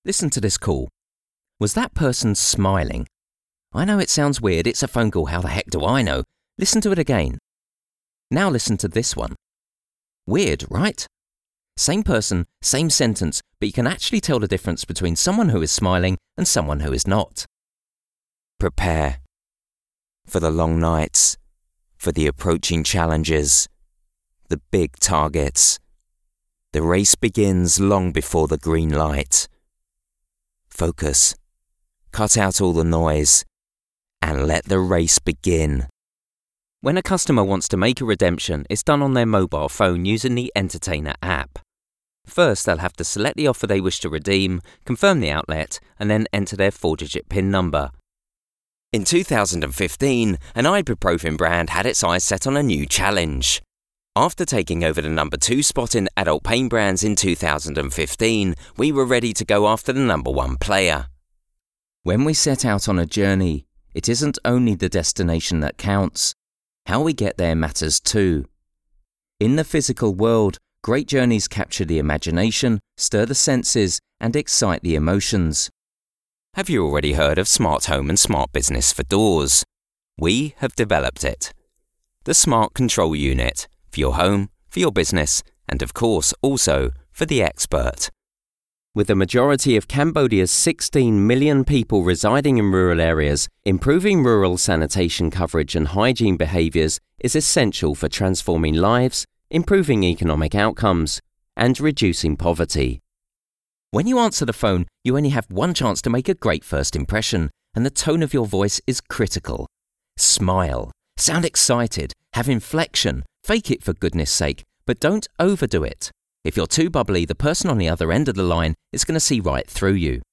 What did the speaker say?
Listen to this call. Was that person smiling? I know it sounds weird, it's a phone call, how the heck do I know? Listen to it again. Now listen to this one. Weird, right? Same person, same sentence, but you can actually tell the difference between someone who is smiling and someone who is not. Prepare for the long nights, for the approaching challenges, the big targets. The race begins long before the green light. Focus, cut out all the noise, and let the race begin. When a customer wants to make a redemption, it's done on their mobile phone using the Entertainer app. First, they'll have to select the offer they wish to redeem, confirm the outlet, and then enter their 4-digit PIN number. In 2015, an ibuprofen brand had its eyes set on a new challenge. After taking over the number 2 spot in adult pain brands in 2015, we were ready to go after the number 1 player. When we set out on a journey, it isn't only the destination that counts. How we get there matters too. In the physical world, great journeys capture the imagination, stir the senses, and excite the emotions. Have you already heard of Smart Home and Smart Business for doors? We have developed it. The Smart Control Unit, for your home, for your business, and of course also for the expert. With the majority of Cambodia's 16 million people residing in rural areas, improving rural sanitation coverage and hygiene behaviours is essential for transforming lives, improving economic outcomes, and reducing poverty. When you answer the phone, you only have one chance to make a great first impression, and the tone of your voice is critical. Smile, sound excited, have inflection, fake it for goodness sake, but don't overdo it. If you're too bubbly, the person on the other end of the line is going to see right through you.